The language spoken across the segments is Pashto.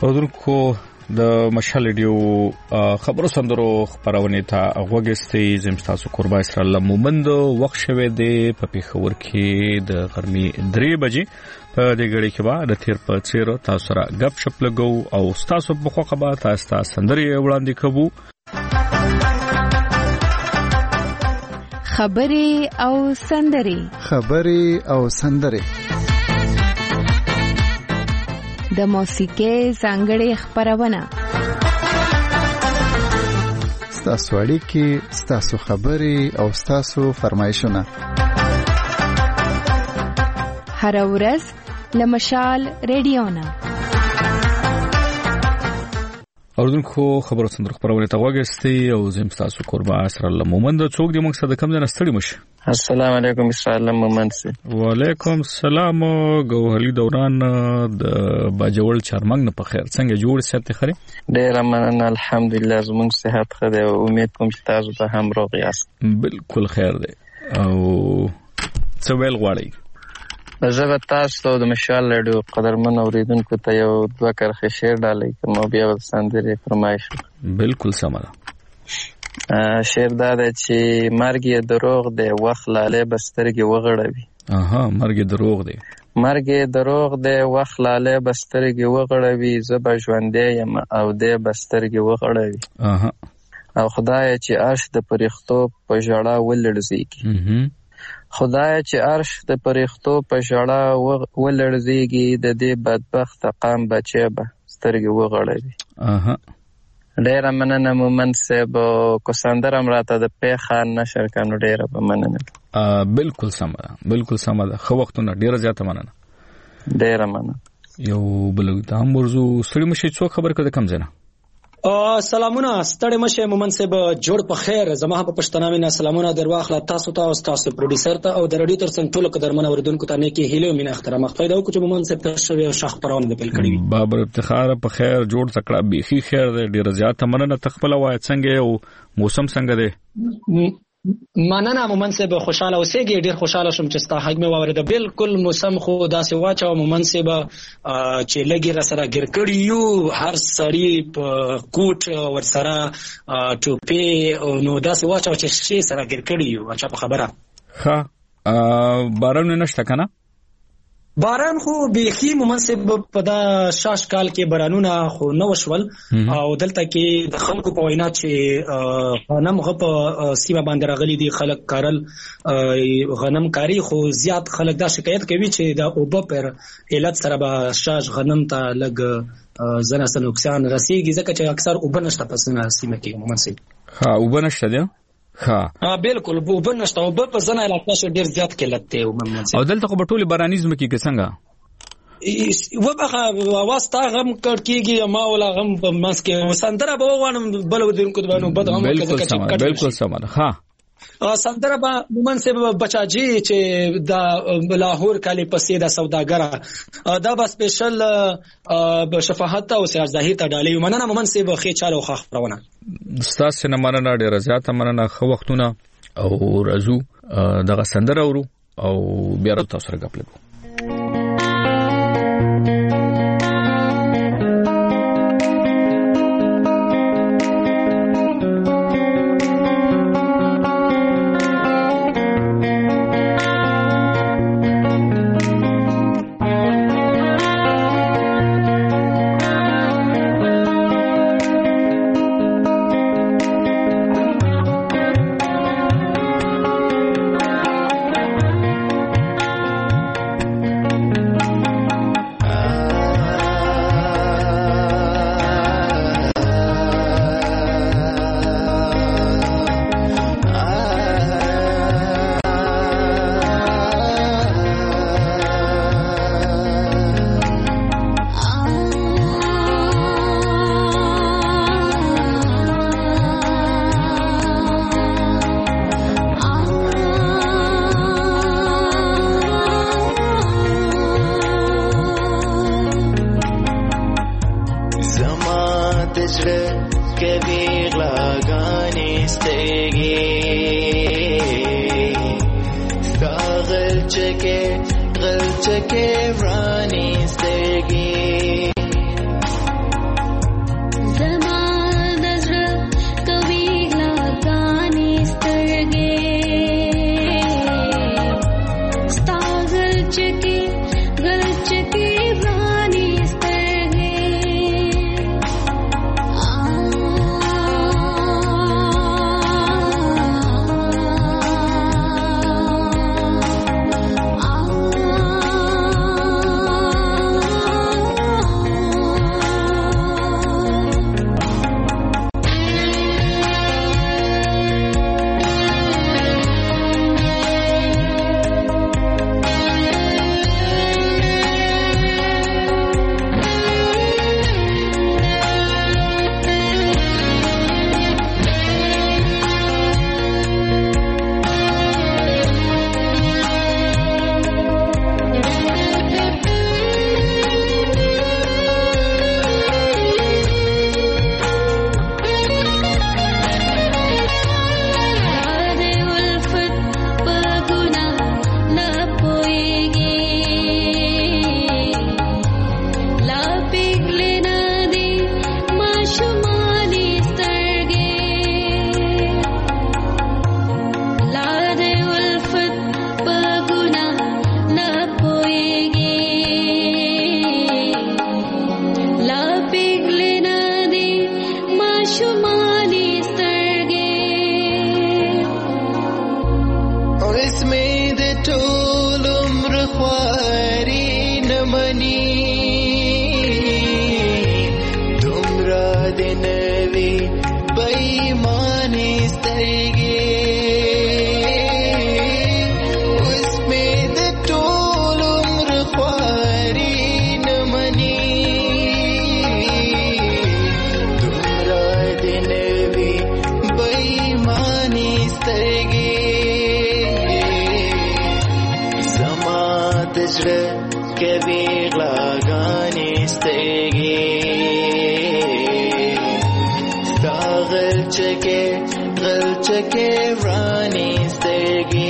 اودونکو د مشال ریډیو خبرو سندرو خبرونه ته غوګستي زم تاسو قربا اسرائیل مومند وخت شوه دی په پیښور کې د غرمې 3 بجې په دې غړي کې با د تیر په چیر تاسو را غب شپ لګو او تاسو په خوخه با تاسو سندري وړاندې کوو خبري او سندري د موسیقي ځانګړې خبرونه ستاسو اړیکې ستاسو خبري او ستاسو فرمایشونه هر ورځ لمشال ریډیو نه اردوونکو خبرو سندرو خبرونه ته وګستي او زم تاسو قربا اسرائیل مومند څوک د مقصد کم نه ستړي مشه. السلام علیکم اسرائیل مومند سي. وعلیکم السلام ګوهلی دوران د باجوړ چارمنګ نه په خیر څنګه جوړ ساتي خره؟ ډیر مننه الحمدلله زموږ صحت ښه دی او امید کوم چې تاسو به هم روغ یاست. بالکل خیر دی او څه ویل غواړئ؟ زه به تاسو د مشال ریډیو قدرمن اوریدونکو ته یو دوه کرښې شعر ډالۍ کوم او بیا به سندرې فرمایش. بالکل سم ده. شعر دا دی چې مرګ یې دروغ دی وخت لاله بسترګې وغړوي. مرګ یې دروغ دی. مرګ یې دروغ دی وخت لاله بسترګې وغړوي زه به ژوندی یم او دې بسترګې وغړوي. او خدای چې عرش د پرښتو په ژړا ولړزيږي. خدای چې عرش د پرښتو په ژړا ولړزيږي د دې بدبخت قام بچي به سترګې وغړوي. ډیر مننه مومند صاحب کو سندرم راته د پیخان نشر کنو ډیر مننه. بالکل سم ده خو وختونه ډیر زیاته مننه. ډیر مننه. یو بل د امورزو سړی مشي څو خبر کده کم زنه. سلامونه ستړي مشه مومند صاحب جوړ په خیر زما په پښتنه مینه سلامونه درواخله تاسو ته او تاسو پروډوسر ته او د رادیو ترڅنګ ټول قدرمن اوریدونکو ته نه کې هیله مینه احترام خپل او کوم مومند صاحب تاسو یو شخ پرونه د بل کړی بابر افتخار په خیر جوړ تکړه بيخي خیر ډیر زیات مننه تخپل وای څنګه او موسم څنګه دی؟ مننه مومند صاحب خوشاله اوسېږي ډیر خوشاله شوم چې ستا حق مې واورېده بالکل موسم خو داسې واچو مومند صاحب چې لګي را سره ګر کړی یو هر سړی په کوټ ور سره ټوپی نو داسې واچو چې شي سره ګر کړی یو اچھا په خبره ها باران نشته کنه باران خو بيخي مناسب په دا شاش کال کې بارانونه خو نو وشول او دلته کې د خلکو په وینا چې غنم غو په سیمه باندې راغلي دي خلک کارل غنم کاری خو زیات خلک دا شکایت کوي چې دا اوبه پر علت سره به شاش غنم ته لګ زنه سره نقصان رسیږي ځکه چې اکثر اوبه نشته په سیمه کې مناسب. ها اوبه نشته دي بالکل اوبه نشته اوبه په ځنه علاقه شو ډیر زیات قلت دی او دلته خو ټول بارانیزم کې څنګه وبخه واسطه غم کړکیږي ما ولا غم په مس کې سندره به وغوانم بل ودونکو د باندې بد هم کې بالکل سم ها سندره به مومن صاحب بچاجي چې دا لاهور کالي پسې دا سوداګره دا به سپیشل شفاعت او سراج ظاهر ته ډالې مننه مومن صاحب خې چالو خخ پرونه ستاسو نه مننه ډیر زیاته مننه خو وختونه او رازو دغه سندره ورو او بیا تاسو سره غپلو. بېمانې سترګې اوس مې د ټول عمر خواري نه مني دومره دې نه وي بېمانې سترګې زما د زړه کوي غلاګانې سترګې غلچکې ورانې سترګې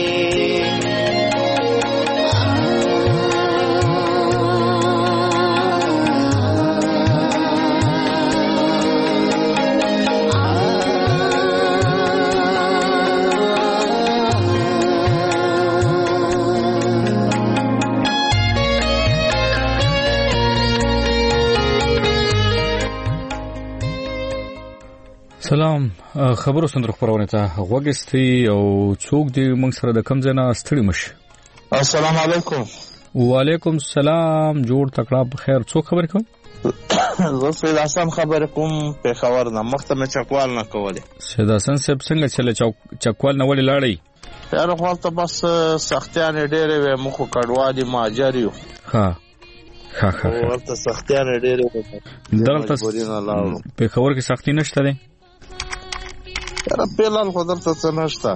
سلام خبرو سندرو خبرونه ته غوګستی او څوک دی موږ سره د کم ځای نه ستړي مشه. السلام علیکم. وعلیکم السلام. جوړ تکړه بخیر. څوک خبر کوم؟ زه سید حسن خبر کوم په خبر نه مختمه چکوال نه کوله. سید حسن صاحب څنګه چله چکوال نه ولې لاړی؟ یاره خپل بس سختیان ډېرې و مخ کډوالي ماجریو. ها ورته سختیان ډېرې و. دلته په خبر کې سختی نشته ده. یاره پیلان خو دلته څه نشته.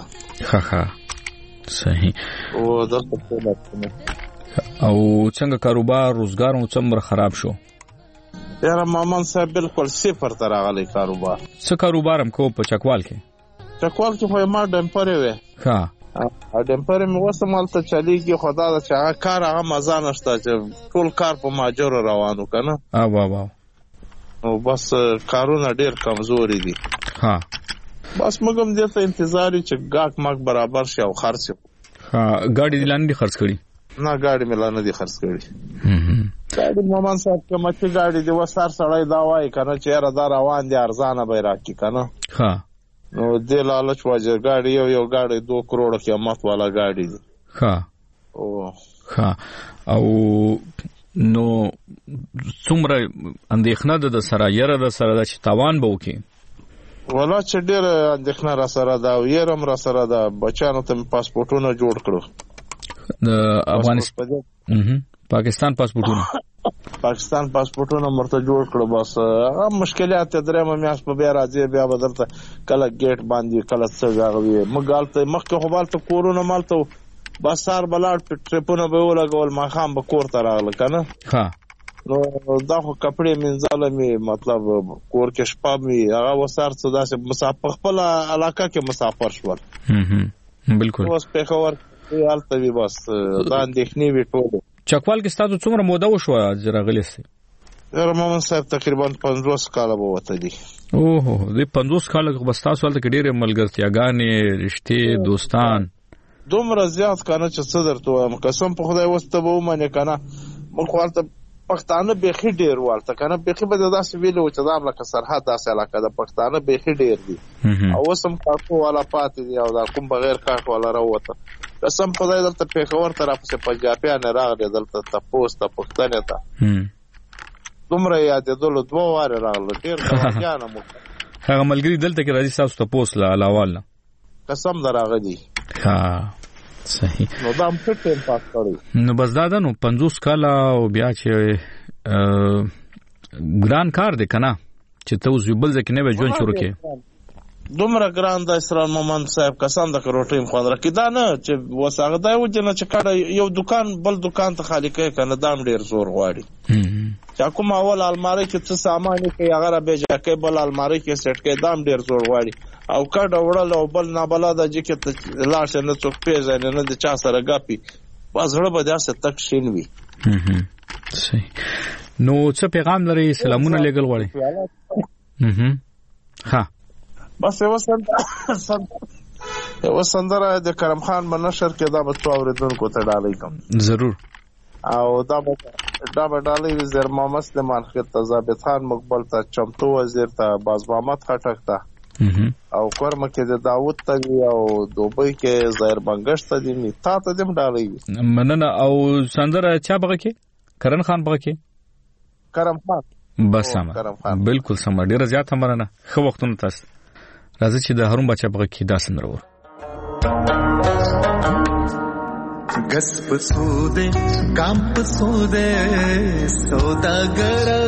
صحیح. او دلته او څنګه کاروبار روزګار او څومره خراب شو؟ یاره مامان صاحب بالکل صفر ته راغلی کاروبار. څه کاروبار هم کو په چکوال کې؟ چکوال کې خو ما ډمپرې وې. ډمپرې مې وسمالته چلیږي خدا دا چې هغه کار هغه مزه نشته چې ټول کار په ماجر روانو کنه. واه او بس کارونه ډېر کمزوري دي. بس مګم دې ته انتظار چې گاک ماک برابر شي او خرڅ. ګاډي دلان دي خرڅ کړي؟ نه ګاډي ملانه دي خرڅ کړي. ګاډي مامان صاحب کومه چې ګاډي دی وسار سړی دا وای کنه چې را دا روان دي ارزانه به راکی کنه. نو دې لالچ واجر ګاډي یو ګاډي 2 کروڑ قیمت والا ګاډي دي. او نو څومره اندېښنه ده د سره یره د سره د تاوان به وکي؟ ولا چې ډېر اندېښنه را سره ده او یرم را سره ده. بچانو ته پاسپورټونه جوړ کړو د افغانستان پاکستان پاسپورټونه مرته جوړ کړو. بس هغه مشکلات درېمه میاس په بیا راځي بیا بدلته کله ګیټ باندې کله څه غوي مګالته مخکې خو بالته کورونه مالته بس سار بلاړ ټریپونه به ولګول ما خام به کور ته راغله کنه. نو دا خو کپڑے منځاله می مطلب کور کې شپه می هغه وسار څه داسې مسافر خپل علاقه کې مسافر شول. بالکل. اوس په خبر حالت وی بس دا اندېښنې وی ټول. چکوال کې ستاسو څومره موده وشو چې راغلی سي؟ یاره مامان صاحب تقریبا 50 کاله به وته دي. اوه دې 50 کاله کې بس تاسو ولته ډېرې ملګرتیاګانې رشتې دوستان دومره زیات کنه چې څه درته وایم قسم په خدای وسته به ومنه کنه. مخ ورته پښتانه بيخي ډېر والته کنه بيخي به داسې ویلو چې دا لکه سرحد داسې علاقه ده پښتانه بيخي ډېر دي. او وسم کاکو والا پاتې دي او دا کوم بغیر کاکو والا راوته. قسم خدای دلته په خبر طرف څخه پنجابیان راغلي دلته تاسو ته پښتنه ته دومره یادېدل 2 واره راغله ډېر ځوانان مو هغه ملګری دلته کې راځي تاسو ته پوسله علاوه قسم دراغدي. صحیح. نو دا هم څه ټیم پاس کړی. نو بس دا نو 50 کاله او بیا چې ګران کار دی کنه چې ته اوس بل ځکه نه به ژوند شروع کې. دومره ګران د اسرائیل مومن صاحب کسان د روټیم خو درکې دا نه چې وساغه دا و جن چې کړه یو دکان بل دکان ته خالی کوي کنه دام ډیر زور غواړي. چې کوم اول الماری کې څه سامان کې هغه را به ځکه بل الماری کې سیټ کې دام ډیر زور غواړي او کډه وړل او بل نه بل د چې لاش نه څوک پیژنې نه د چا سره غاپي بازړه به داسه تک شین وي. صحیح. نو څه پیغام لري؟ سلامونه لګل غواړي. بس یو سندره د کرم خان بنشر کې دا به تو اوریدونکو ته ډالۍ کوم. ضرور. او دا به ډالۍ وزیر محمد سلیمان خټک ثابت خان مقبل ته چمتو وزیر ته باز محمد خټک ته او کورم کې د داوود ته او دوبۍ کې ظاهر بنگش ته دي تا ته دم ډالۍ. مننه. او سندره چا بغه کې؟ کرن خان بغه کې؟ کرم خان. بس سم. بالکل سم. ډیره زیاته مننه. خو وختونه تاسو راځي چې د هارون بچا په کې دا سندره ور गस पसूदे काम पसूदे सौदागरा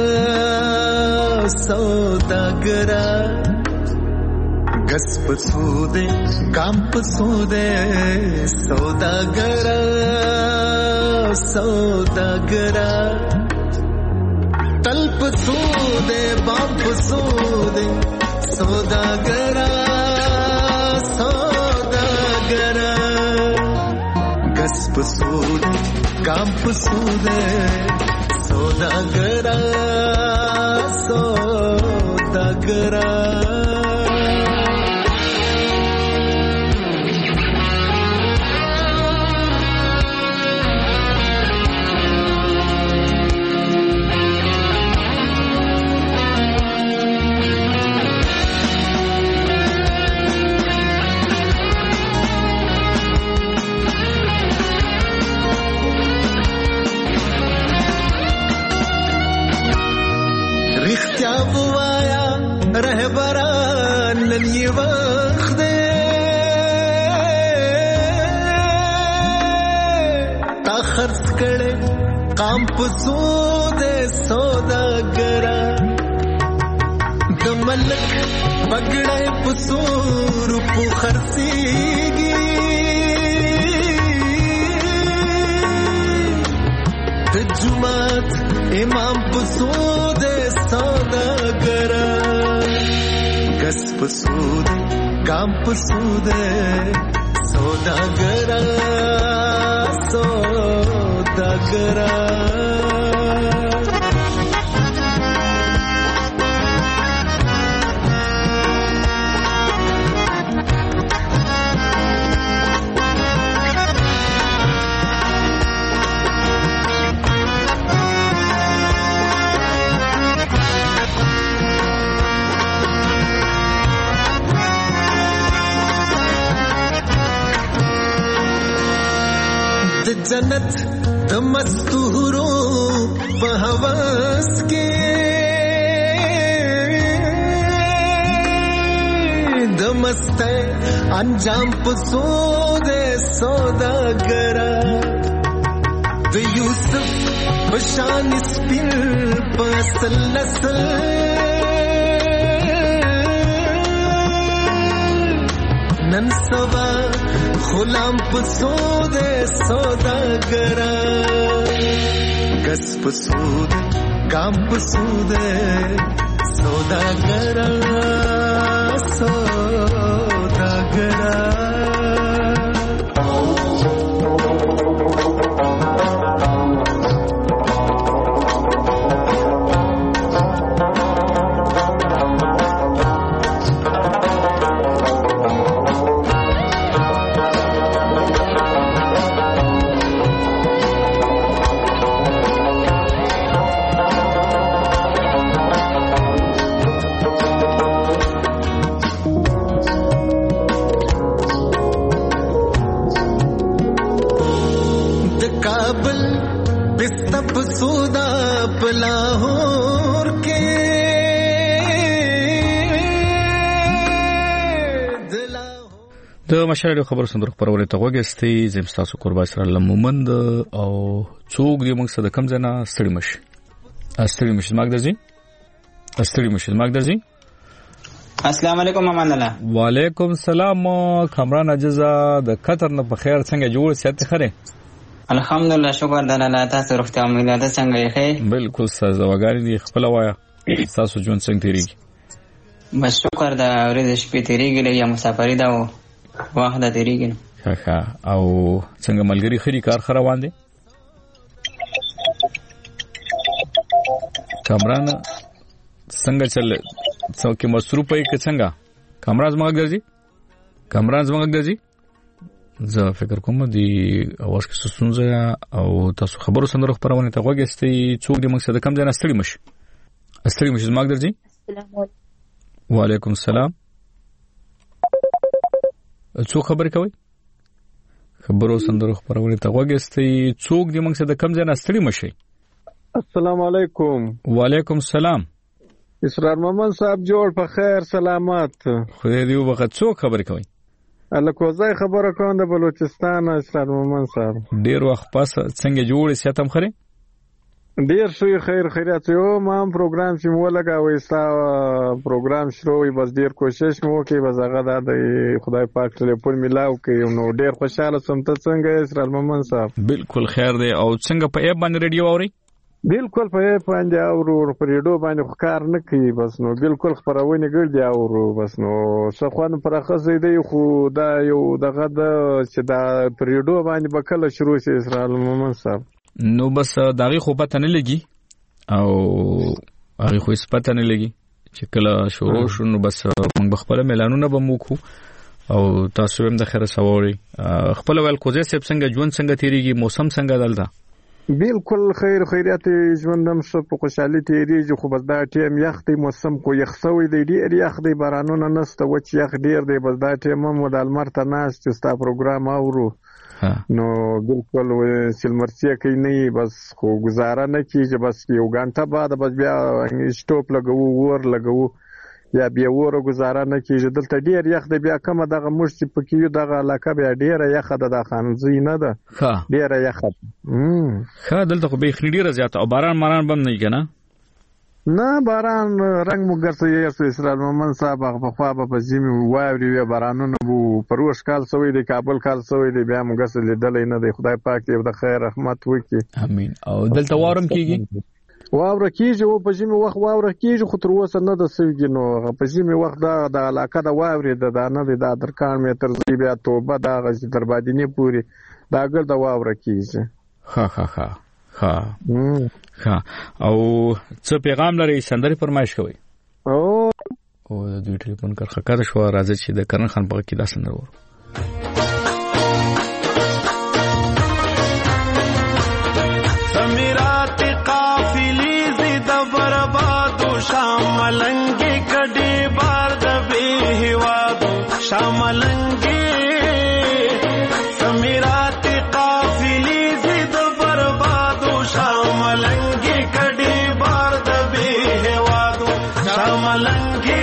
सौदागरा गस पसूदे काम पसूदे सौदागरा सौदागरा तल पसूदे बाप पसूदे सौदागरा सौदागरा गस पसूदे काम पसूदे सौदागरा सौदागरा काम पसूदे सौदागरा द मलक पगड़े पसूर पुखरसीगी द जुमात इमाम पसूदे सौदागरा गस पसूदे काम पसूदे सौदागरा सौदागरा जन्नत द मस्तूरों बहवस के द मस्ते अंजाम पसूदे सौदागरा द यूसुफ बशान स्पिन पसल नसल ननसवा गुलाम पसूदे सौदागरा गस पसूदे काम पसूदे सौदागरा सौदागरा लाहौर के د مشاهده خبر سندر خبرونه ته وګستې زم تاسو قربا سره لمومند او څوک دې موږ سره کم ځنه ستړي مشي استړي مشي ماګ درځي السلام علیکم امان الله وعلیکم السلام کامران اجازه د قطر نه په خیر څنګه جوړ سيادت خره الحمدلله شکر د الله تاسو روغتیا امید ده څنګه یې بالکل ساز وګاری دی خپل وایا تاسو ژوند څنګه تیریږي بس شکر د ورځې شپې تیریږي یا مسافری دا واخله تیریږي ښه او څنګه ملګری خري کار روان دي کامران څنګه چل څوک مصروف یې څنګه کامران زموږ درځي زه فکر کوم دی اواز کې سسونځه او تاسو خبرو سندرو خبرونه ته وګستې څوک دې مقصد کم ځای نه ستړي مشي زموږ درځي السلام علیکم وعلیکم السلام څوک خبر کوي خبرو سندرو خبرونه ته وګستې څوک دې مقصد کم ځای نه ستړي مشي السلام علیکم وعلیکم السلام اسرار محمد صاحب جوړ په خیر سلامت. خدای دې وبخښي. څوک خبرې کوي؟ الکوزای خبره کوم د بلوچستان اسرار محمد صاحب. ډیر وخت پس څنګه جوړ سیاتم خره؟ ډیر شوی خیر خیرات یو ما پروګرام چې مو لګاوې ستا پروګرام شروع وي بس ډیر کوشش مو کوي بس هغه د خدای پاک ټلیفون ملاو کوي نو ډیر خوشاله سم. ته څنګه اسرار محمد صاحب؟ بالکل خیر دی. او څنګه په ایپ باندې ریډیو اوري؟ بالکل په ایپ باندې اورو په ریډیو باندې کار نه کوي بس نو بالکل خبرونه ګرځي اورو بس نو څخوان پر اخص دی خو دا یو دغه د چې دا په ریډیو باندې بکله شروع شي اسرار محمد صاحب. نو بس داغي خو پته نه لګي او هغه خو پته نه لګي چې کله شروع شو نو بس موږ خپل اعلانونه به موکو او تاسو هم د خیره سووري خپل ول کوزه سب څنګه ژوند څنګه تیریږي موسم څنګه دلته؟ بالکل خیر خیرات ژوندم شو په خوشحالي تیریږي خو بس دا ټیم یخ دی موسم کو یخ سوی دی ډیر یخ دی بارانونه نسته وچ یخ ډیر دی بس دا ټیم مو د المرته ناس چې ستا پروګرام اورو نو بالکل سلمرسیه کوي نه بس خو گزاره نه کیږي بس یو غنټه بعد بس بیا سټاپ لګو ور لګو یا بیا ور گزاره نه کیږي دلته ډیر یخ دی بیا کومه دغه مشت پکې دغه علاقه بیا ډیر یخ د خانزي نه ده ډیر یخ دلته خو به خنډی زیات او باران بم نه کنه نه باران رنگ مو ګرځي اسرار محمد صاحب په خوا په زمي واوري وی بارانونه بو پروش کال سوی دی کابل کال سوی دی بیا مو ګرځي لیدلې نه دی خدای پاک دې د خیر رحمت وکړي امين. او دلته وارم کیږي واوره کیږي او په زمي وخت واوره کیږي خو تر اوسه نه د سوي نو په زمي وخت د علاقه د واوري د نه دی د درکان متر زی بیا توبه د غزي دربادینی پوری دا ګر د واوره کیږي. ها او څه پیغام لري سندري فرمایش کوي؟ او د دوی ټلیفون کار خکر شو راځي چې د کرن خان په کې دا سندر ور سمیرات قافلی زید برباد شاملنگی کډي بار د به هواد شاملنگی سمیرات قافلی زید برباد شاملنگی کډي بار د به هواد شاملنگی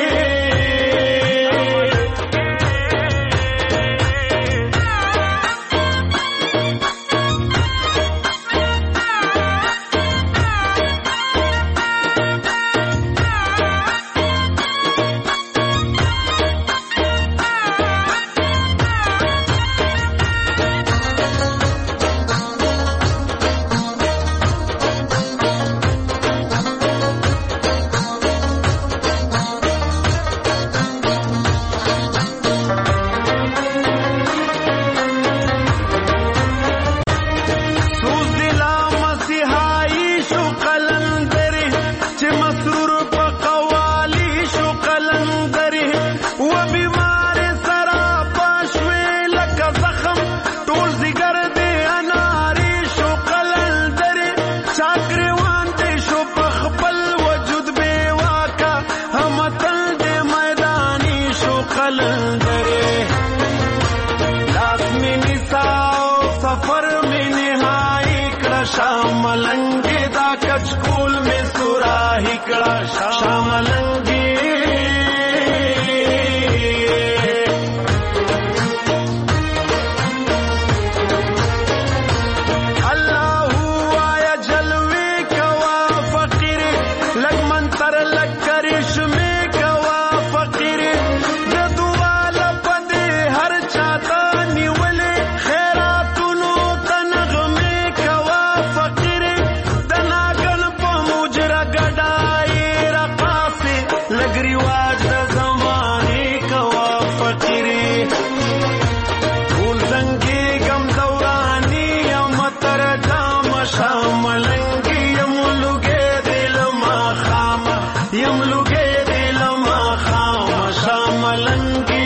شاملنگی دا کچکول میں سوراہی کڑا شاملنگی اللہ آیا جلوے کوا فقیر لگ منتر لگ کرش میں کوا فقیر دعا لپدے ہر چاہتا نیولے خیراتونو تنغمے کوا فقیر دناگن پا مجرہ گڑائی رقاسی لگ رواج دا زمانی کوا فقیر پھول زنگی گم دورانی امتر جام شاملنگی یملوگے دل ما خام یملوگے دل ما خام شاملنگی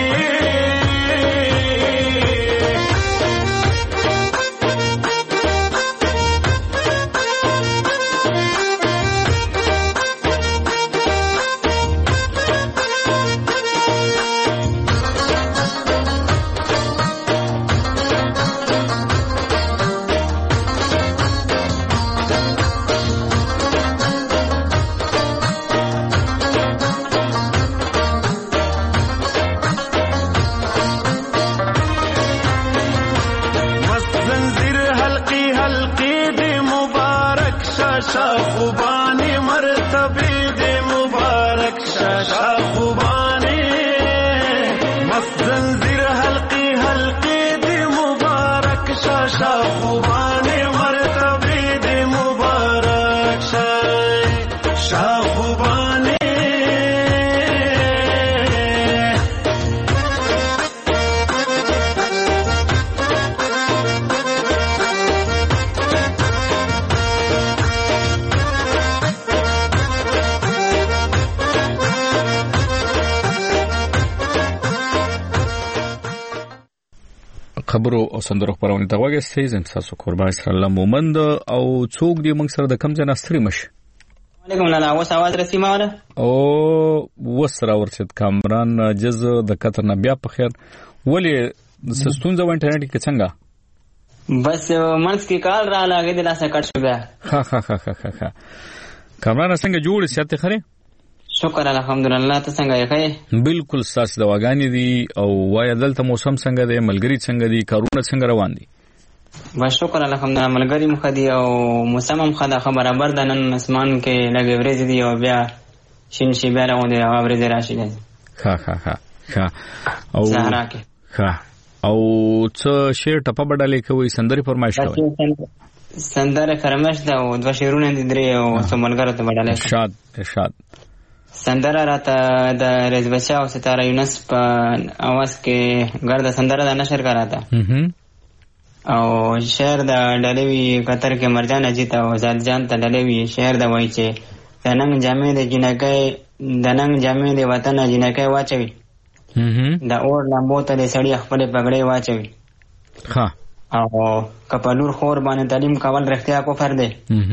خبرو او سندرو خبرونه ته وګورئ زم تاسو قربان اسر الله مومند او څوک دی موږ سره د کم ځای نستری مش علیکم الله اوس आवाज رسي ماوله او وسره ورچت کامران جز د قطر نه بیا په خیر ولی سستونزه و انټرنیټ کې څنګه بس منس کې کال را لاګې د لاسه کټ شو بیا ها کامران څنګه جوړ سيته خره شکر الحمدلله ته څنګه یې بالکل ساس دواګانی دي او وای دلته موسم څنګه دی ملګری څنګه دي کارونه څنګه روان دي بس شکر الحمدلله ملګری مخدي او موسم هم خدا برابر د نن اسمان کې لګي ورځ دي او بیا شین شي بیا راوندي او ورځ راشي ها او زهرا کې او څه شعر ټپه بدلې کوي سندري فرمایش کوي سندره فرمایش دا او د شعرونه دي درې او څو ملګرو ته بدلې ارشاد سندره راته د رزبچا او ستاره یونس په आवाज کې ګرد سندره د نشر کراته او شعر د ډلوي قطر کې مرجان اجیت او زال جان ته ډلوي شعر د وای چې دننګ جامې د جنکای دننګ جامې د وطن جنکای واچوي دا اور لامبو ته سړی خپل پګړې واچوي او کپلور خور باندې تعلیم کول رښتیا کو فر دی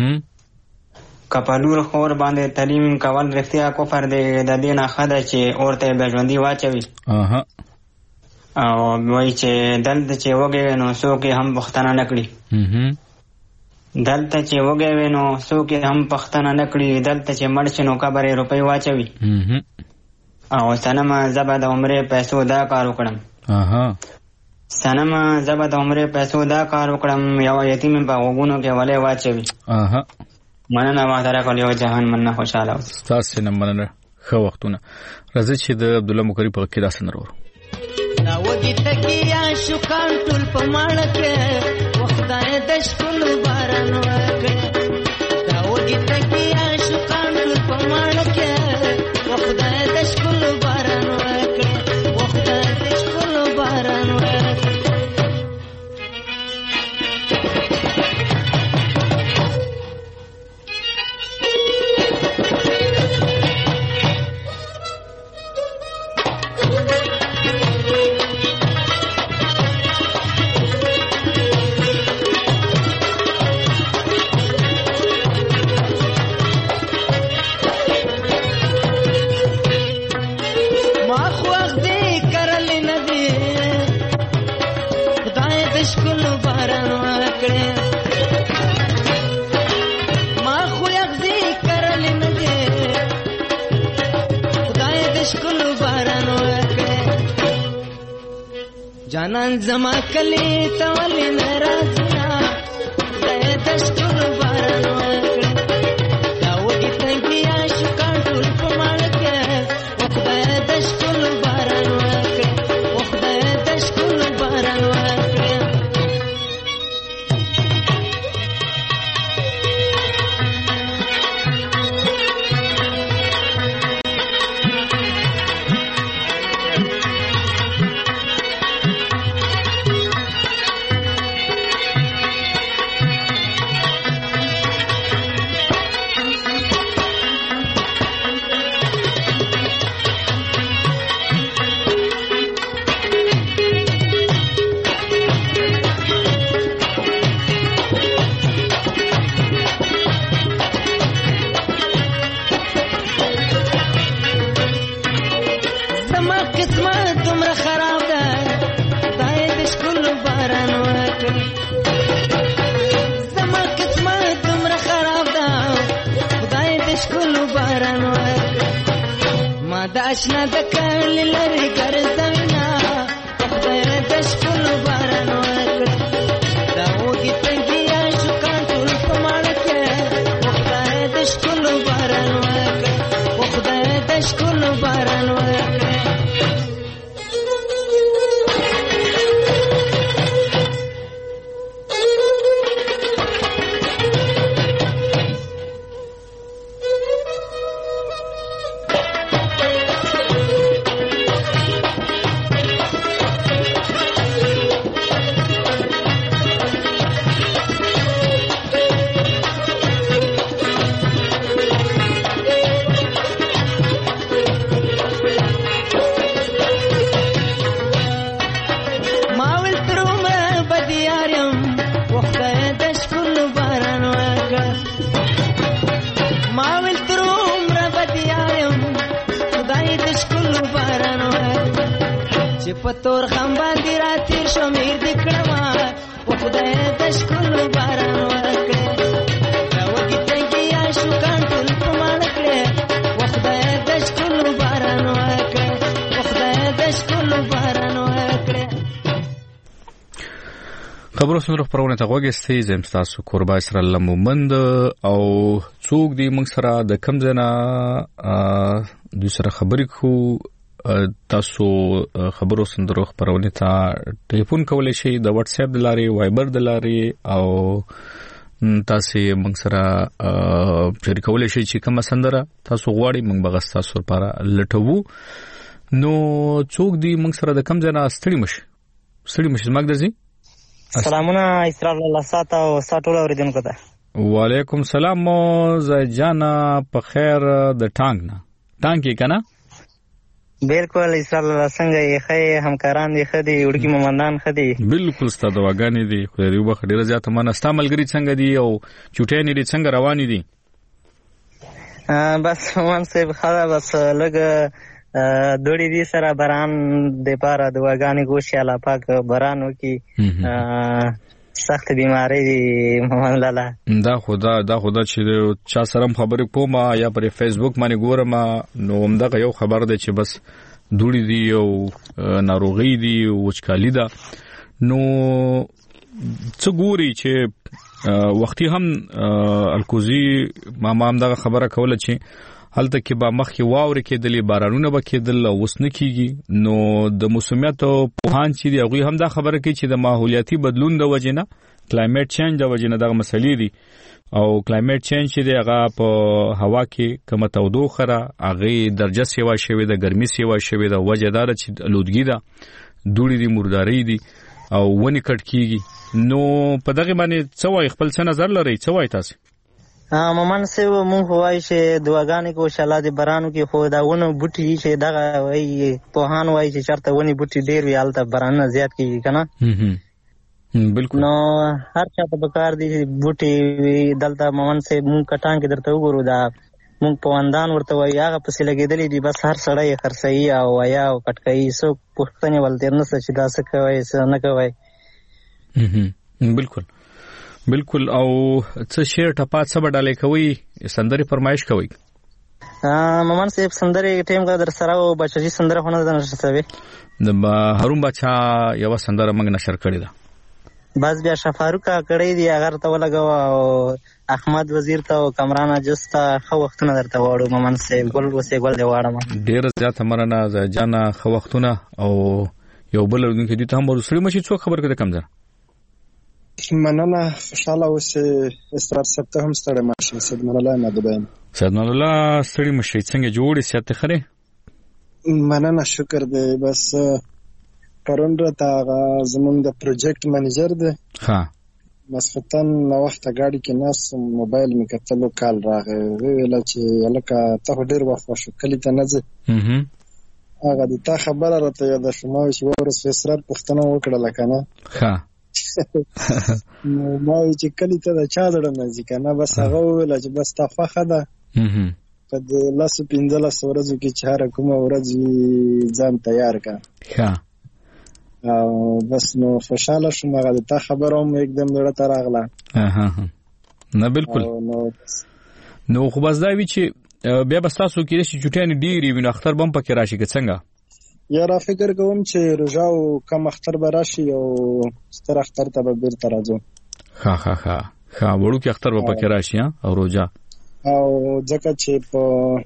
کپلور خور باندې تعلیم کول رښتیا کو فر دی د دې نه خدای چې اورته به ژوندۍ واچوي او وای چې دلته چې وګې نو څوک هم پښتنه نکړي دلته چې وګې نو څوک هم پښتنه نکړي دلته چې مرچ نو قبرې روپۍ واچوي او سنما زبد عمره پیسو دا کار وکړم سنما زبد عمره پیسو دا کار وکړم یو یتیم په وګونو کې ولې واچوي مننه ما سره کول یو جهان مننه خوشاله اوس تاسو نه مننه خو وختونه راځي چې د عبد الله مکری په کې داسن ورو دا وږي تکیا شو کان ټول په ماړه کې وختای د شکل باران وکړه دا وږي تکیا شو کان ټول په ماړه کې وختای د شکل باران وکړه وختای د شکل باران وکړه جانان زما کلی تولی ناراضنا زه دشکل باران وکړه دا وږي تنګیا شو کانټول په ماړ کې وخدای دشکل باران وکړه وخدای دشکل باران وکړه داشنا د کل لری ګرځوینا خدای د شکل باران وکړه دا وږي تنګیا شو کانټول په ماړ کې خدای د شکل باران وکړه خدای د شکل باران وکړه چې په تور خم باندې را تیر شو میر دې کړم او خدای د شکلو باران ورکړې دا وږي تنګي شو کانټول په مان کړې او خدای د شکلو باران ورکړې او خدای د شکلو باران ورکړې. خبرو سره خبرونه ته غوږی زم تاسو قربا سره لمومند او څوک دی موږ سره د کم ځنا د سره خبرې کو تاسو خبرو سندرو خبرونه ته ټلیفون کولای شئ د واتس اپ د لارې وایبر د لارې او تاسو موږ سره شریکولای شئ چې کوم سندره تاسو غواړئ موږ به تاسو لپاره لټوو. نو څوک دی موږ سره د کم ځنا ستړي مش زماګ درځي. سلامونه اسرار الله ساته او ساتول اوریدونکو ته. وعلیکم سلام مو زجانا په خیر د ټانګ کې کنه. بالکل اسرار الله څنګه یې خې همکاران دي خدي وړکی مومندان خدي. بالکل ستاسو واګانی دي خو یو وخت ډیر زیات منه استعمالګری څنګه دي او چټیانی دي څنګه رواني دي. بس وان سه خلا بس لګ دوړي دي سره باران د پاره د واګانی ګوشي الله پاک بارانو کې سخت بیماری دی محمد لالا. دا خدا چې چا سره خبرې کوم یا پر فیسبوک باندې ګورم نو همدغه یو خبر دی چې بس دوړي دي او ناروغي دي وچکالي ده. نو څه ګوري چې وختي هم الکوزي ما همدغه خبره کوله چې هلته کې با مخ کې واوري کېدلې بارانونه به کېدل او وسنه کېږي. نو د موسمیات په هان چې دی هغه هم دا خبره کوي چې د ماحولیاتي بدلون د وجې نه کلایمټ چینج د وجې نه دغه مسلې دي او کلایمټ چینج چې دی هغه په هوا کې کم تودوخه را هغه درجه سیوا شوی د ګرمي سیوا شوی د وجې دار چې الودګي ده دوړي دي مرداري دي او ونی کټ کېږي. نو په دغه باندې څه وای خپل څه نظر لري څه وای تاسو؟ مامان سه مونږ وای چې دواګانې کو شاله دي برانو کې خو دا ونه بوټي چې دغه وای په هان وای چې چرته ونی بوټي ډیر وی الته برانه زیات کیږي کنه. بالکل. نو هر چا ته بکار دي بوټي دلته مامان سه مونږ کټان کې درته وګورو دا مونږ په وندان ورته وای هغه پسې لګیدلې دي بس هر سړی خرڅي او یا کټکای سو پښتنه ولته نه چې دا څه کوي څه نه کوي. بالکل او څه شعر ټپات څه بدلې کوي سندري فرمایش کوي. مامان صاحب سندري ټیم کا در سره او بچی سندره هونه د نشته وي د هارون بچا یو سندره موږ نشر کړی دا بس بیا شفاروکا کړی دی هغه ته ولګاو او احمد وزیر ته او کمران جستا خو وختونه درته واړو مامان صاحب ګل وسه ګل دی واړم ډیر زیات مرنه جانا خو وختونه او یو بل ورګن کې دي ته هم ورسړي مشي څو خبر کړه کم ځه مننه خوشاله اوسه استرار سپته هم ستړی ماشه سید مننه نه دبایم سید مننه ستړی مشه څنګه جوړی سیاته خره مننه شکر دی بس پرون راته زمونږ د پروجیکټ منیجر دی ها مسفتن نو وخت غاډي کې ناس موبایل می کتلو کال راغی ویل چې الکه ته ډیر وخت شو کلی ته نه ځه هغه د تا خبره راته یاد شوم چې ورس فسرات پښتنه وکړه لکنه ها ما چې کلی ته چا دړم ځکه نه بس هغه ویل چې بس تا خوخه ده په د لاسو 15 ورځو کې چهار کومه ورځ ځان تیار کا ها او بس نو خوشاله شوم هغه ته خبره هم एकदम ډېره تراغله نه بالکل نو خو بس دا وی چې بیا بس تاسو کې چې چټیان ډیری ویني اختر بم پکې راشي که څنګه یا را فکر کوم چې روزاو کم اختر به راشي او ستر اختر ته به بیرته راځو ها وړو کې اختر به پکې راشي او روزا او ځکه چې په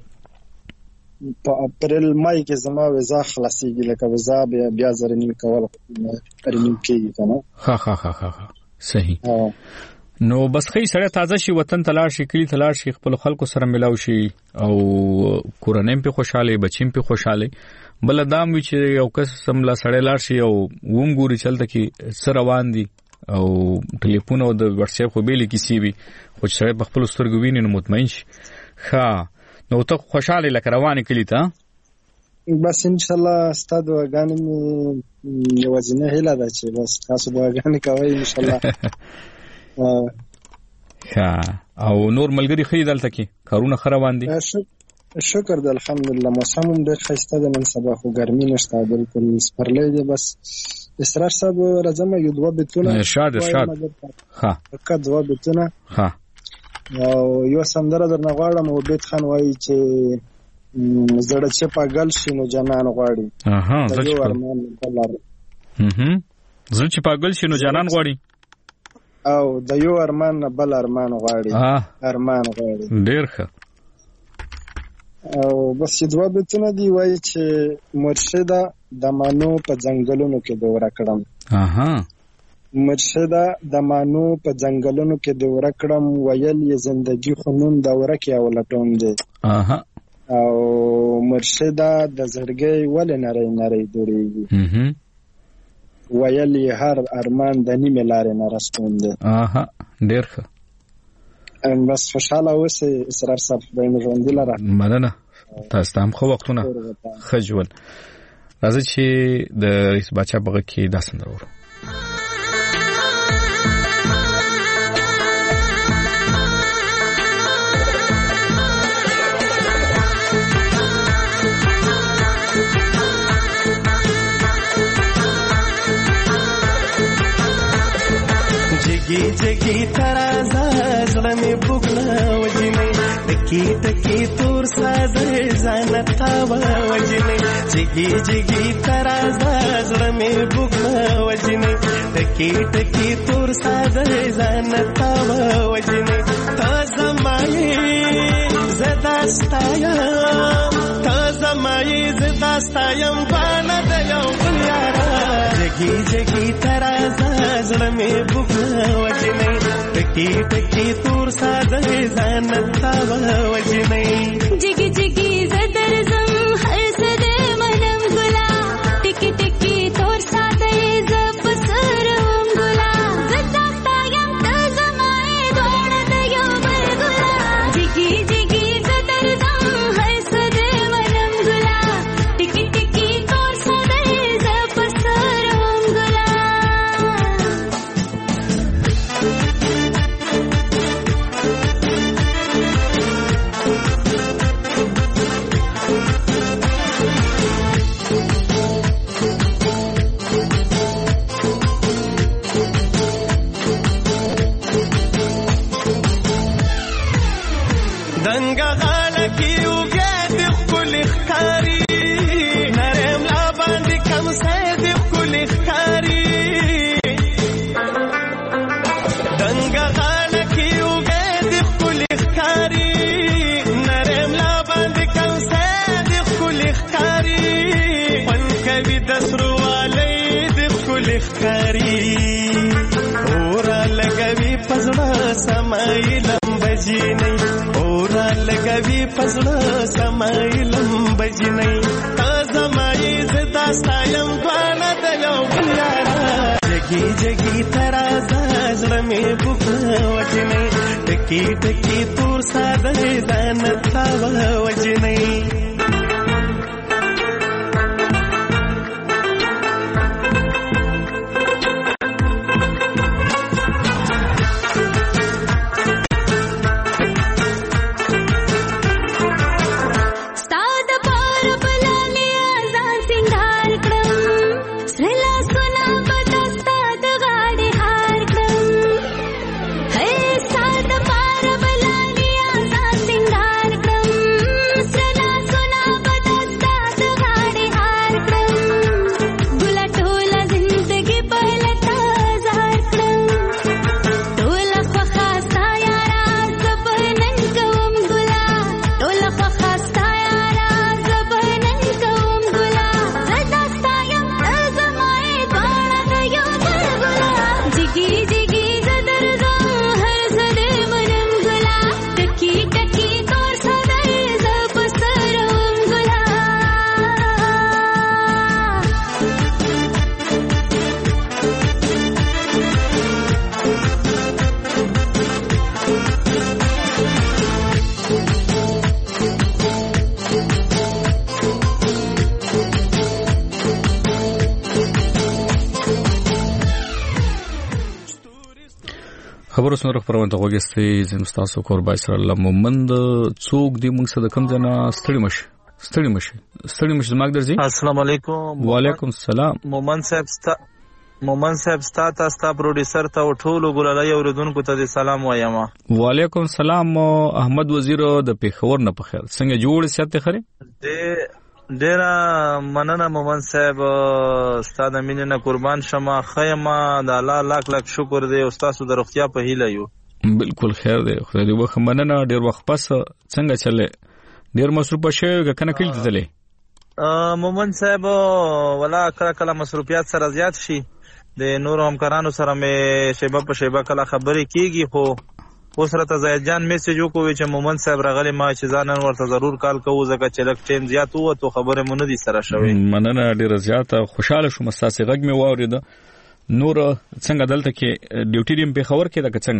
اپریل مای کې زما ویزا خلاصيږي لکه ویزا بیا زرنیم کول پرنیم کېږي کنه ها صحیح نو بس خې سره تازه شي وطن تلاش شي کلی تلاش شي خپل خلکو سره ملاو شي او کورنۍ په خوشاله بچیم په خوشاله بل دام وی چې یو کس سملا سړی لاړ شي او ووم ګوري چلته کې سره روان دي او ټلیفون او د واتس اپ خو بیل کې سی وی خو سړی په خپل سترګو ویني نو مطمئن شي ها نو ته خوشاله لکه روانه کلی ته بس ان شاء الله ستاسو غانې یوازینه هیله ده چې بس تاسو غانې کوي ان شاء الله ها او نور ملګری خې دلته کې کارونه خروان دي شکر د الحمدلله موسم هم ډېر ښایسته دی نن سبا خو ګرمي نشته بالکل سپرلی دی بس اسرار صاحب راځم یو دوه بیتونه ارشاد ها که دوه بیتونه ها او یو سندره درنه غواړم او بیت خان وایي چې زړه چې پاگل شي نو جانان غواړي زړه چې پاگل شي نو جانان غواړي او د یو ارمان نه بل ارمان غواړي ارمان غواړي ډېر ښه او بس دوه بیتونه دی وایي چې مرشده د مانو په ځنګلونو کې دوره کړم مرشده د مانو په ځنګلونو کې دوره کړم ویل یې زندگی خو نون دوره کې او لټون دی او مرشده د زړګي ولې نری نری دوړېږي ویل یې هر ارمان د نیمې لارې نه راستون دی ډېر ښه بس خوشحاله اوسئ اسرار صاحب خدای مو ژوندي لره مننه تاسو ته هم ښه وختونه ښه ژوند راځئ چې د رئیس باچا په غږ کې دا سندره واورو जगी जगी तराजा زړه مې بوګنا وجنې ټکی ټکی تور ساده ځانتا وجنې جगी جगी ترازا زړه مې بوګنا وجنې ټکی ټکی تور ساده ځانتا وجنې تازه مای زداستایا تازه مای زداستایم باندې د یو بلارا جगी جगी ترازا زړه مې بوګنا وجنې ټکی ټکی تور ساده ځانتا وجنې جگی جگی زدر زم هر سده منم ګلا ټکی ټکی تور ساده ز پسرم ګلا زداستا یم تازه مای دوړ د یو بل ګلا جگی جگی زدر زم هر سده منم ګلا ټکی ټکی تور ساده ز پسرم ګلا دنګ غاله کې وګه د خپل ښکاری نرم لا باندې کم سې د خپل ښکاری دنګ غاله کې وګه د خپل ښکاری نرم لا باندې کم سې د خپل ښکاری پن کوي د سرواله د خپل ښکاری اور لګوي پزړه سمایلم بجینې لګوي پزړه سمایلم بجنې تازه مای زدا ستایم باندې د یو بلارا جگی جگی ترازا زړه مې بوګنا وجنې ټکی ټکی تور ساده ځانتا وجنې ساده پار بلانیا ځان سنگار کړم خبرو سره خبرونه ته وګورئ زم تاسو قربای سره الله مومند څوک دی موږ سره کوم ځنا ستړي مشه زماګ درځي. السلام علیکم. وعلیکم السلام. مومن صاحب ستا پروډوسر ته ټولو ګلالای اوریدونکو ته سلام وایم. وعلیکم السلام. احمد وزیر د پیښور نه په خیر څنګه جوړ سیاته خره ډیر مننه مومن صاحب ستاسو د مینې نه قربان شمه خیمه د الله لاک شکر دی او تاسو د روغتیا په هیله یو. بالکل خیر دی خدای دې وخت مننه. ډیر وخت پس څنګه چلے ډیر مصروف شوی کنه کله تللی مومن صاحب ولا کله مصروفیات سره زیات شي د نور همکارانو سره مې شیبه په شیبه کله خبرې کیږي خو اوس راته زید جان میسج وکوي چې مومن صاحب راغلی ما چې ځان ورته ضرور کال کوو ځکه چې لک ټیم زیات وو ته خبره مونږ دي سره شوی. مننه ډیره زیاته خوشاله شوم تاسو غږ مې واورید. نور څنګه دلته کې ډیوټي دیم په خبر کې دا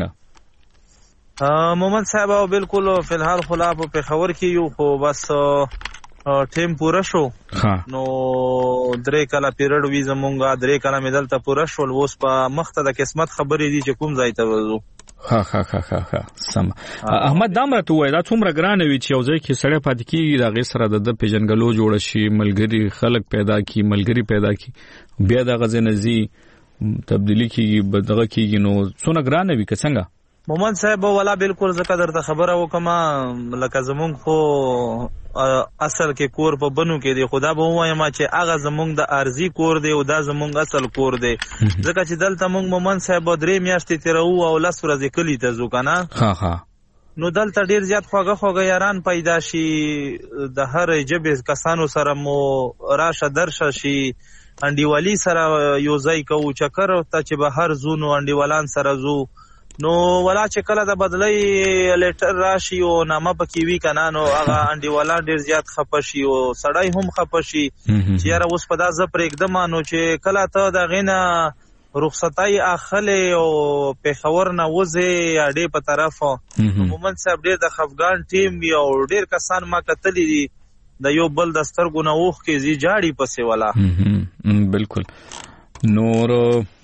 څنګه مومن صاحب بالکل فلحال خلا په خبر کې یو خو بس ټیم پوره شو نو 3 کاله پیریډ وی زمونږه 3 کاله مې دلته پوره شول اوس په مخته د قسمت خبرې دي چې کوم ځای ته وځو. ها سم. احمد دامره تو وای دا څومره ګران وی چې یو ځای کې سړی پات کیږي دا غي سره د پیژنګلو جوړ شي ملګری خلک پیدا کی بیا د غزنزي تبدیلی کیږي بدغه کیږي نو څونه ګران وی که څنګه مومن صاحب ولا بالکل زکه درته خبره وکما لکه زمونږ خو اصل کې کور په بنو کې دی خدا به وایم چې هغه زمونږ د ارزي کور دی او دا زمونږ اصل کور دی ځکه چې دلته مونږ مومن صاحب 3 میاشتې تیرو او 10 ورځې کلی ته ځو کنه نو دلته ډیر زیات خوږه یاران پیدا شي د هر جبه کسانو سره مو راشه درشه شي انډیوالی سره یو ځای کو چکر ته چې به هر زونو انډیوالان سره زو نو ولا چې کله د بدلای لیټر راشي او نامه پکې وی کنه نو هغه انډیوالا ډیر زیات خپشي او سړی هم خپشي چې یاره اوس په دا ز پر एकदम نو چې کله ته د غینا رخصتای اخله او په خبر نه وځي اډې په طرف مومن صاحب ډیر د خفغان ټیم او ډیر کسان ما کتلی دي د یو بل دستر ګناوخ کې زی جاړي پسې ولا بالکل. نور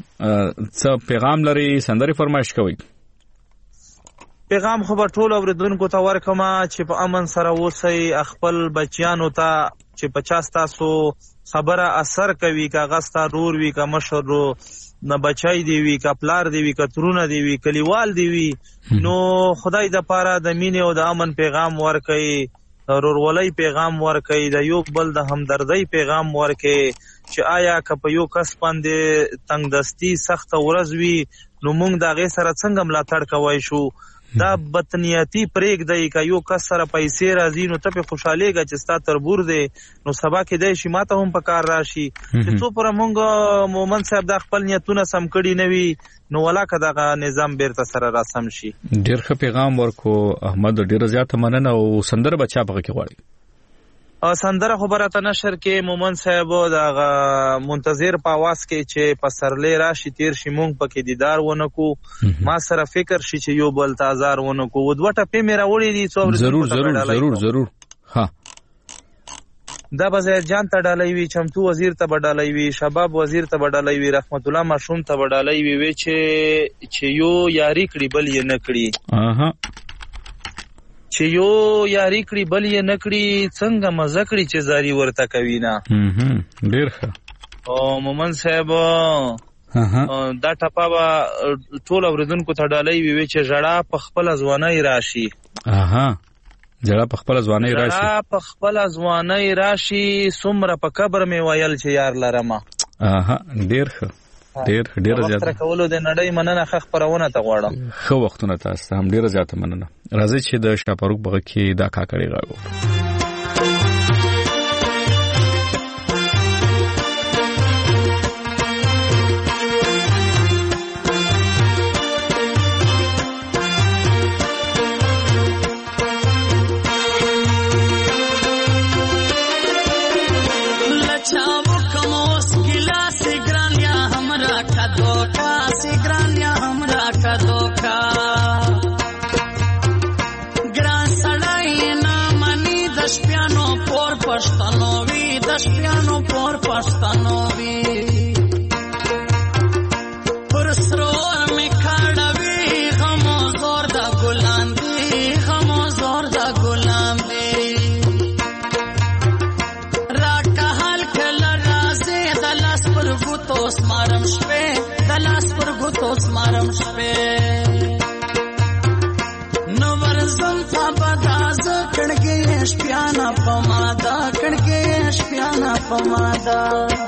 څه پیغام لري سندري فرمایش کوي پیغام خو به ټول اوریدونکو ته ورکما چې په امن سره اوسئ خپل بچیانو ته چې 50 تاسو خبره اثر کوي کاغذ ته رور وی کا مشر نه بچای دی وی کا پلار دی وی کا ترونه دی وی کلیوال دی وی نو خدای د پاره د مینې او د امن پیغام ورکړي رورولۍ پیغام ورکړي د یو بل د همدردۍ پیغام ورکړي چې آیا که په یو کس باندې تنگ دستی سخت ورځ وی نو موږ د غي سره څنګه ملاتړ کوي شو دا بدنیتی پریک دی که یو کس سره پیسې راځي نو ته په خوشالېږي چې ستا تربور دی نو سبا کې دی شي ماته هم په کار راشي چې څو پر موږ مومن صاحب د خپل نیتونه سم کړي نه وي نو ولا که دغه نظام بیرته سره را سم شي. ډیر ښه پیغام ورکو احمد ډیر زیاته مننه او سندره بچا پکې کې غواړي سندره خبره ته نشر کې مومن صاحب د منتظر په आवाज کې چې پسرلې راشي تیر شي مونږ پکې دیدار ونکو ما سره فکر شي چې یو بل تازار ونکو ودوټه په میرا وړي دي څو ضرور ها دا بزید جان ته ډالۍ وی چمتو وزیر ته ډالۍ وی شباب وزیر ته ډالۍ وی رحمت الله مشوم ته ډالۍ وی چې یو یاري کړي بل یې نه کړي چې یو یاري کړي بل یې نه کړي څنګه مزه کړي چې زاری ورته کوي نه ډیر ښه او مومن صاحب دا ټپه ټول اوریدونکو ته ډالۍ وی چې ژړا په خپل ځوانۍ راشي ژړا په خپل ځوانۍ راشي څومره په قبر مې ویل چې یار لرمه ډیر ښه ډیر زیات تر کولو د نړۍ مننه خبرونه ته غواړم خو وختونه تاسو هم ډیر زیات مننه راځي چې د شاپروک بغه کې دا کاکړی غاړو شپیانو پور پښتنوي پر سرور می کاړوي غم سمارم شپې د لاس پر ګوتو سمارم شپې نو ورزم تا بداز کړګې شپیانا پمادا کړګې شپیانا پمادا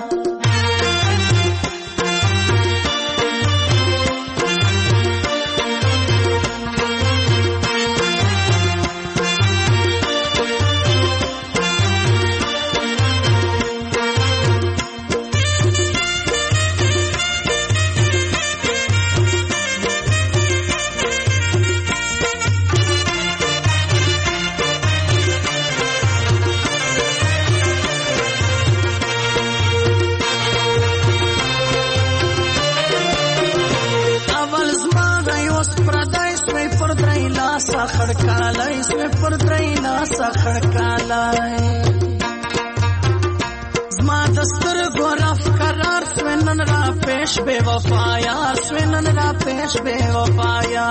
खड़कालाई इसमें पर द्रैना सा खड़कालाई ज़मा दस्तर गोरफ करार स्वेनन रा पेश बेवफाया स्वेनन रा पेश बेवफाया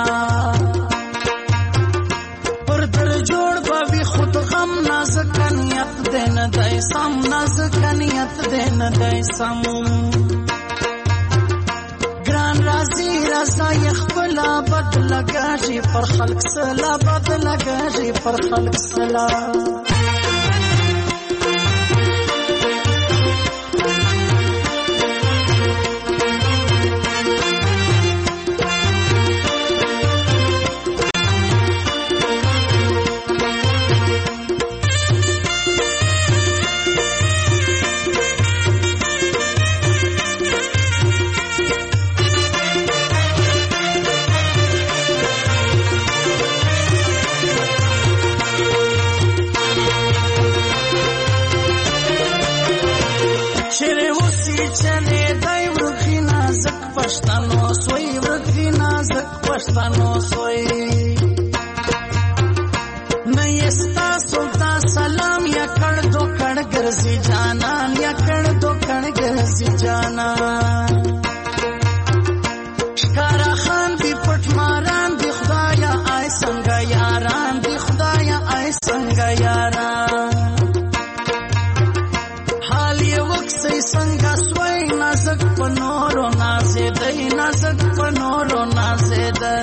पर दर जोड़ बवी खुद गम नाज़कनियत देन दैसम नाज़कनियत देन दैसम राजी रजा यखबला बद लगा जी पर खल्क सला बद लगा जी पर खल्क सला پښتنو سوی نه یستا سودا سلام یا کړ دو کړ ګرځي جانان یا کړ دو کړ ګرځي جانان شکارا خان دی پټ ماران دی خدایا آی څنګه یاران دی خدایا آی څنګه یاران حال یې وکسي څنګه سوی نازک پنورو نازې دی نازک پنورو نازې دی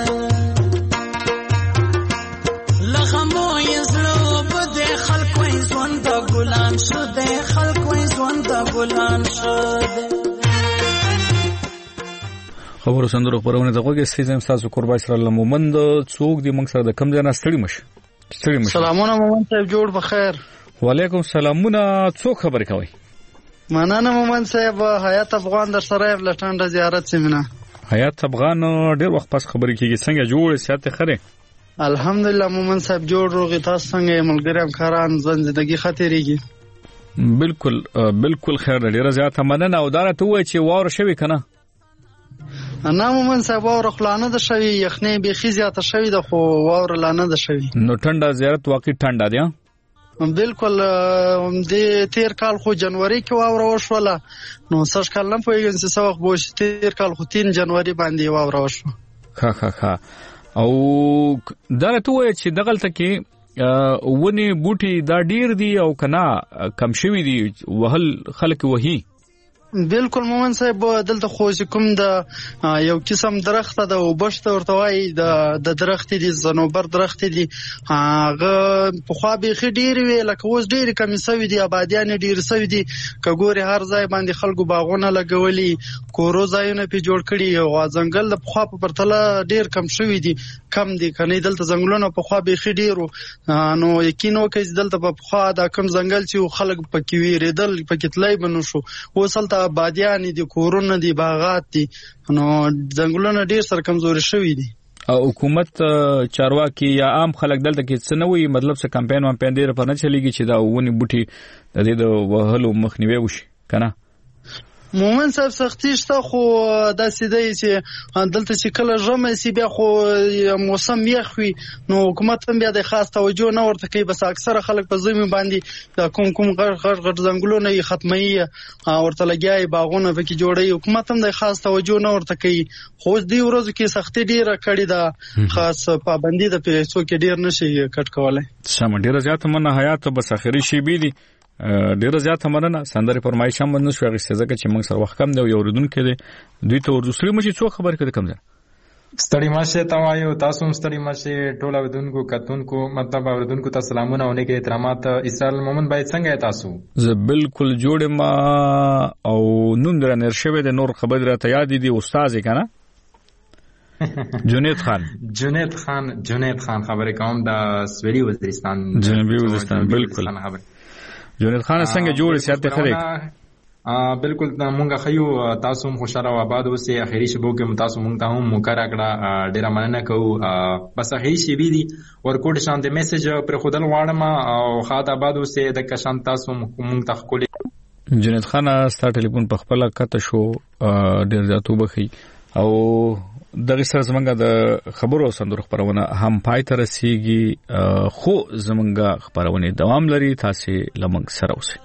لغمو یزلو بده خلق وای ځوان د ګلان شوده خلق وای ځوان د ګلان شوده خبرو سندرو پرونه دغه سیزم تاسو قربای سره لمومند څوک دی موږ سره د کم ځای نه ستړي مش سلامونه مومند صاحب جوړ بخیر وعلیکم سلامونه څوک خبر کوي مننه مومند صاحب حیات افغان در سره لټانډه زیارت سیمه حیات افغان ډیر وخت پس خبرې کیږي څنګه جوړ سیاست خره الحمدلله مومند صاحب جوړ روغی تاسو څنګه ملګری همکاران ژوندۍ خاطرېږي بالکل خیر ډیره زیاته مننه او دا ته وای چې واور شوی کنه نه مومند صاحب واور خلانه ده شوی یخنې بيخي زیاته شوی ده خو واور لانه ده شوی نو ټنډه زیارت واقعي ټنډه دی بالکل د تیر کال خو جنوري کې واور وشوله نو سږ کال نه پوهیږم چې څه وخت به شي تیر کال خو 3 جنوري باندې واور وشو ها او دا ته وای چې دغلته کې ونی بوټي دا ډیر دي او کنا کم شوی دي وهل خلک وਹੀ بالکل مومن صاحب دلته خو کوم د یو قسم درخت ده او بشته ورته وای د درخت دي زنوبر درخت دي هغه په خو به خډیر وی لکه اوس ډیر کم سوي دي آبادیان ډیر سوي دي کګوري هر ځای باندې خلکو باغونه لګولي کورو ځایونه په جوړ کړي او ځنګل د خو په پرتله ډیر کم شوي دي کم دي کني دلته ځنګلونه په خو به خډیرو نو یقینو کې دلته په خو دا کم ځنګل چې خلک پکې ویریدل پکې تلای بنو شو وصلته بادیان دي کورونه دي باغات دي نو ځنګلونه ډیر سر کمزوري شوي دي او حکومت چارواکي یا عام خلک دلته کې څه نه وي مطلب څه کمپاین ډیر په نه چلیږي چې دا ونی بوټي د دې د وهلو مخنیوي وشي کنه مومن صاحب سختي شته خو دا سیده چې دلته چې کله ژمه سی بیا خو موسم یخ وي نو حکومت هم بیا د خاص توجه نه ورته کوي بس اکثره خلک په زمين باندې د کوم غټ ځنګلونه یې ختمي ورته لګیاي باغونه پکې جوړي حکومت هم د خاص توجه نه ورته کوي خو دې ورځو کې سختي ډیره کړې ده خاص پابندي د پیسو کې ډیر نشي کټ کولای سم ډیره زیاته منه حیات بس اخري شی بي دي ډیره زیاته مننه. سندره فرمایش هم نه شو غوښته ځکه چې موږ سره وخت کم دی او اوریدونکو دی دوی ته ورسره مشي څو خبر کړي کم ده. ستړي ماشه توایو تاسو هم ستړي ماشه ټول اوریدونکو کتونکو مطلب اوریدونکو ته سلامونه او نیک احترامات. اسرائیل مومن باید څنګه تاسو؟ زه بالکل جوړ ما او نوم درنه شوه د نور خبر راته یاد دي استاد کنه جنید خان خبرې کوم د سویلي وزیرستان جنوبي وزیرستان. بالکل جنید خان څنګه جوړ سیاست خلک بالکل مونږ خيو تاسو هم خوشاله او آباد اوسئ. اخیری شبو کې تاسو مونږ ته هم مکرر کړه ډیر مننه کوو. بس اخیری شی بي دي ورکوټ شان د میسج پر خودل واړم او خاط آباد اوسئ د کشان تاسو مونږ ته خولي. جنید خان ستاسو ټلیفون په خپل کته شو ډیر ځاتو بخي او دغه سره زمونږ د خبرو سندرو خبرونه هم پای ته رسیږي خو زمونږ خبرونه دوام لري. تاسو لمنګ سره اوسئ.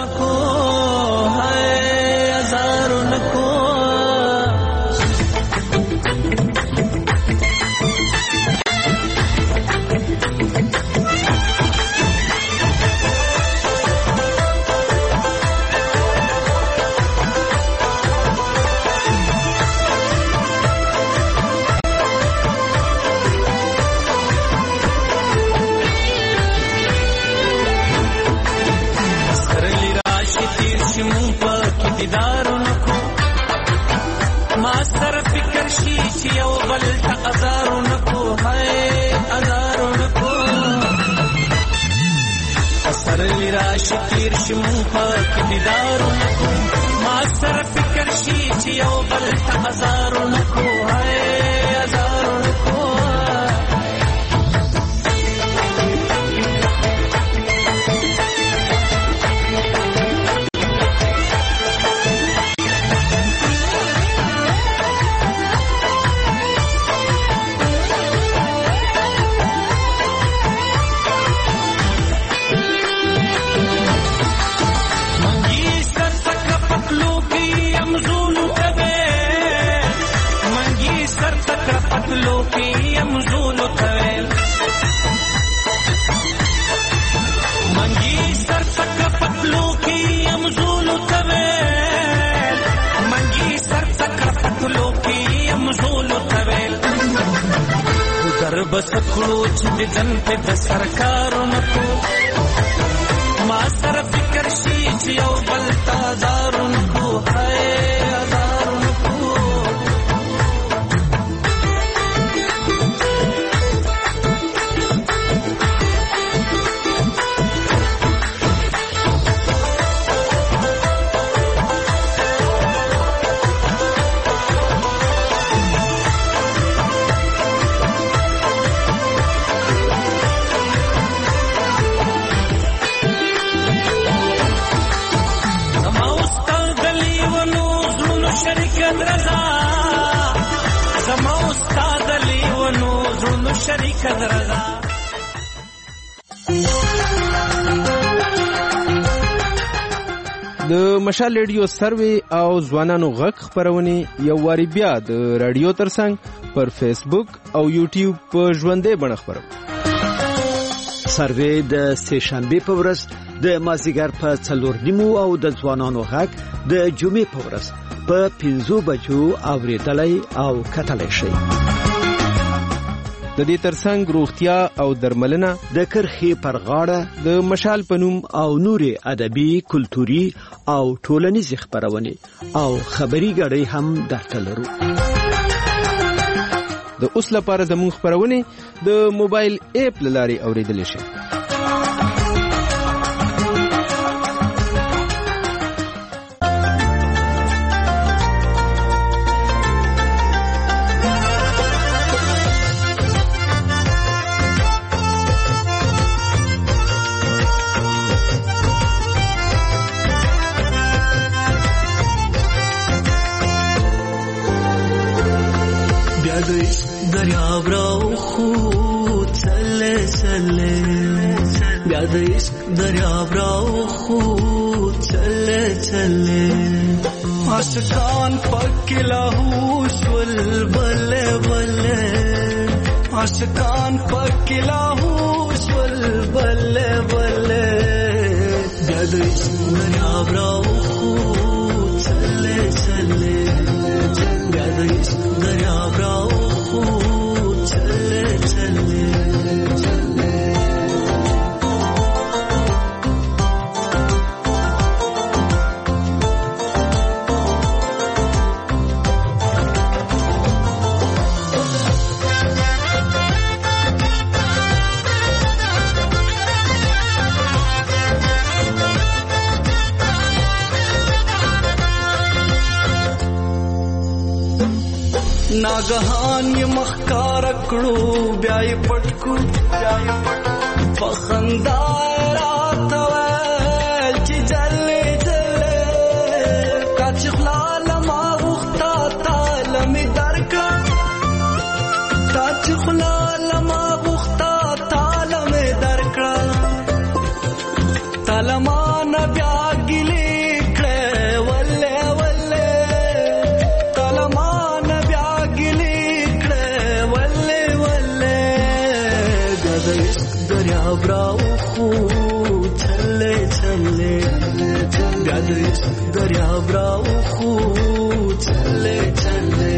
شکیر شمو پاک دیدارو نکو ما سر فکر شی چی او بل تا ازارو نکو هاي ازارو نکو بس کړو چې د جن په د سرکارو نکو ما سره فکر شي چې یو بل تازارو نکو هاي ازارو نکو شریک درغا د مشال ریډیو سروي او ځوانانو غږ خبرونه یو واری بیا د رادیو ترڅنګ پر فیسبوک او یوټیوب په ژوندې بڼه خبرو. سروي د سهشنبه په ورځ د مازیګر په 4:30 او د ځوانانو غږ د جمعې په ورځ په 5 بجو اوریدلای او کتلای شي. د دې ترڅنګ روغتیا او درملنه د کرخي پر غاړه د مشال پنوم او نوري ادبي کلتوري او ټولنیز خبرونه او خبري غړي هم درته لرو. د اوس لپاره زموږ خبرونه د موبایل اپ لاري اوریدل شي. دریاب راو خود چله چله بیاد عشق دریاب راو خود چله چله عاشقان پک لاهوش ول بله بله عاشقان پک لاهوش ول بله بله بیا د عشق دریاب راوخوت چلې چلې بیا د عشق دریاب راوخوت چلې چلې ناګهان یې مخکار کړو بیا یې پټکو په خندا راته ویل چې جلې جلې کاچ خلاله ما غوښتا تاله مې درکړه کاچ خلاله ما غوښتا تاله مې درکړه تاله ما نه بیا ګیلې دریاب راوخوت چلې چلې بیا د عشق دریاب راوخوت چلې چلې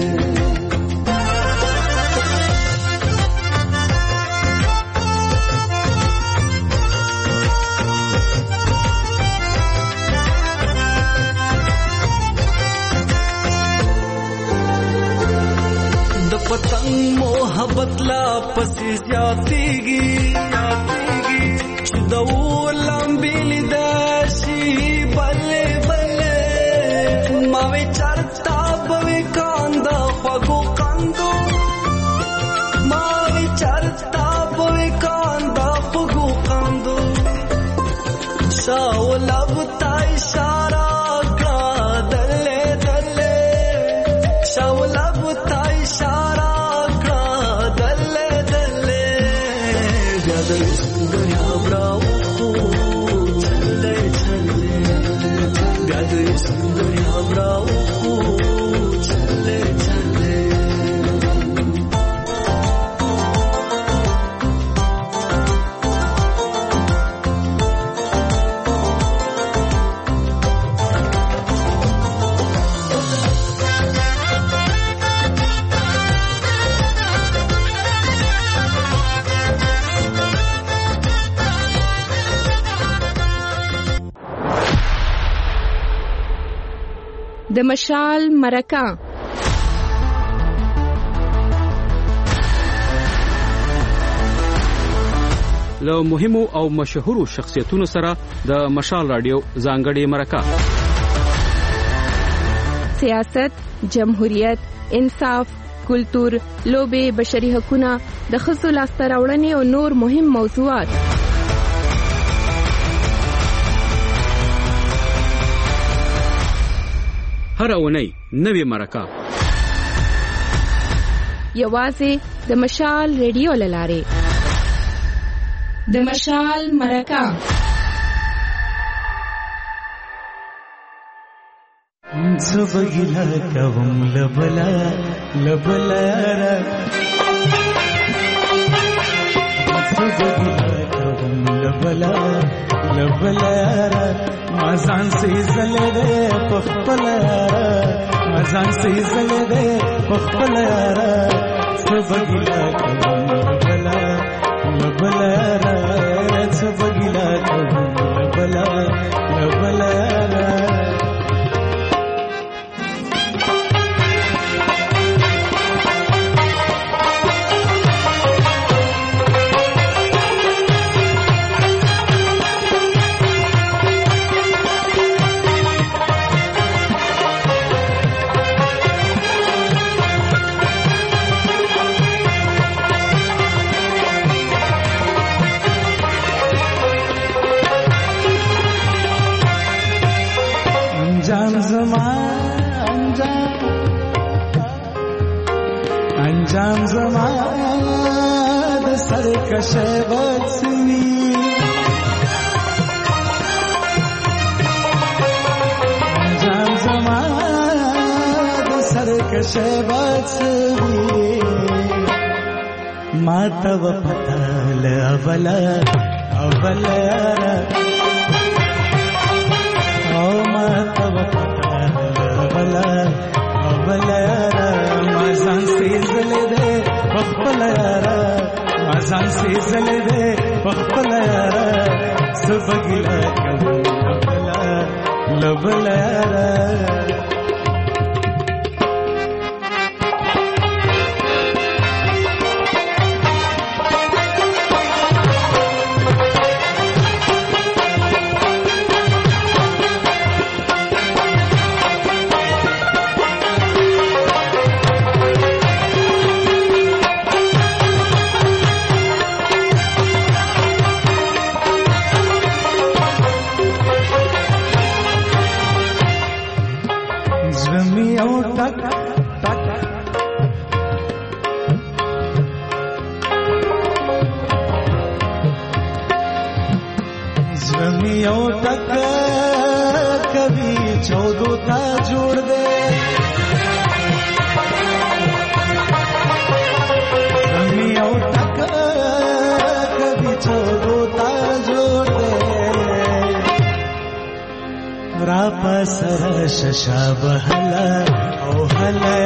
پتنګ محبت لا پسې زیاتېږي چې د ولمبې لیداشي بلې بلې ما وې چرتا به کاندا خوږو کاندو ما وې چرتا به کاندا خوږو کاندو شاو لب تا اشاره کا دلې دلې شاو لب تا اشاره دریاب راوخوت چلې چلې بیا د عشق دریاب راوخوت چلې چلې د مشال مرکه له مهمو او مشهورو شخصیتونو سره د مشال رادیو ځانګړې مرکه سیاست، جمهوریت، انصاف، کلتور، لوبې، بشري حقوقونه، د ښځو لاسته راوړنې او نور مهم موضوعات هر اونۍ نوې مرکه یوازې د مشال ریډیو لاره د مشال مرکه زبګلا کوم لبلا لبلا را زبګلا کوم لبلا لبلا را مزان سي زلده پخپلارا مزان سي زلده پخپلارا سبګلا کوم لبلا لبلا را سبګلا کوم لبلا لبلا را انجام زما د سرکشه وڅوي انجام زما د سرکشه وڅوي ما ته پتا ل اوله او ما توقع بلا بلا یارا ما ځان سيزلې دې خپل یارا ما ځان سيزلې دې خپل یارا سبګلا بلا لبلا یارا ششا بهلا او هلا